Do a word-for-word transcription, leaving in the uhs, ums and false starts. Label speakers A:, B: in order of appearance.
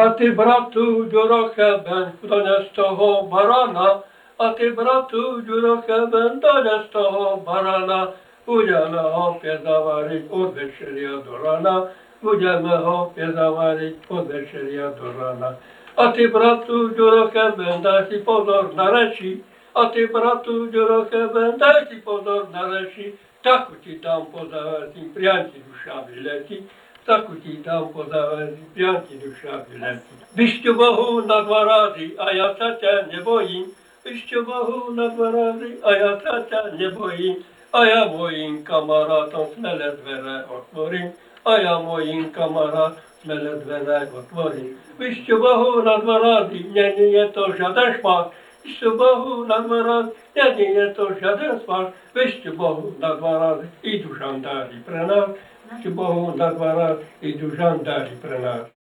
A: А ти, брату, дюрохебен, доня з того барана, а ти, брату, дюрохебен, доня з того барана, будемо гопі заварить от вечеря до рана, будемо гопі заварить от вечеря до рана. А ти, брату, дюрохебен, дай си позор на речі, а ти, брату, дюрохебен, дай си позор на речі, таку ті там позаверті, прянці душа білеті, таку ті там позаверті, прянці душа білеті. Віщо Богу на два рази, а я ця не боїм, віщо Богу на два рази, а я ця не боїм, а я моїм камаратам смеле двере отворим, а я моїм камаратам смеле двере отворим. Віщо Богу на два рази, не, не є то жаден шмат, віщо Богу на два рази, не, не є то жаден смак, віщо Богу на два рази, іду жандарі при нас, віщо Богу на два рази, іду жандарі при нас.